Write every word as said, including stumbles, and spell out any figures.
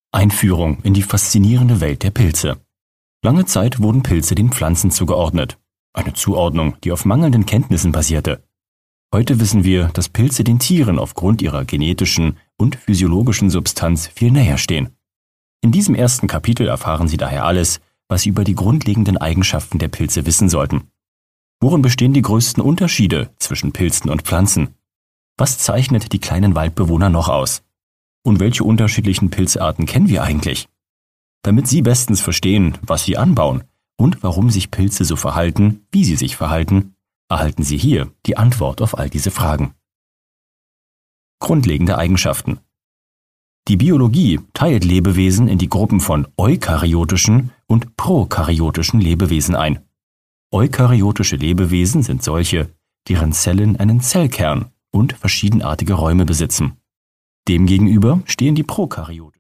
Einführung in die faszinierende Welt der Pilze. Lange Zeit wurden Pilze den Pflanzen zugeordnet. Eine Zuordnung, die auf mangelnden Kenntnissen basierte. Heute wissen wir, dass Pilze den Tieren aufgrund ihrer genetischen und physiologischen Substanz viel näher stehen. In diesem ersten Kapitel erfahren Sie daher alles, was Sie über die grundlegenden Eigenschaften der Pilze wissen sollten. Worin bestehen die größten Unterschiede zwischen Pilzen und Pflanzen? Was zeichnet die kleinen Waldbewohner noch aus? Und welche unterschiedlichen Pilzarten kennen wir eigentlich? Damit Sie bestens verstehen, was Sie anbauen und warum sich Pilze so verhalten, wie sie sich verhalten, erhalten Sie hier die Antwort auf all diese Fragen. Grundlegende Eigenschaften. Die Biologie teilt Lebewesen in die Gruppen von eukaryotischen und prokaryotischen Lebewesen ein. Eukaryotische Lebewesen sind solche, deren Zellen einen Zellkern und verschiedenartige Räume besitzen. Demgegenüber stehen die prokaryotischen.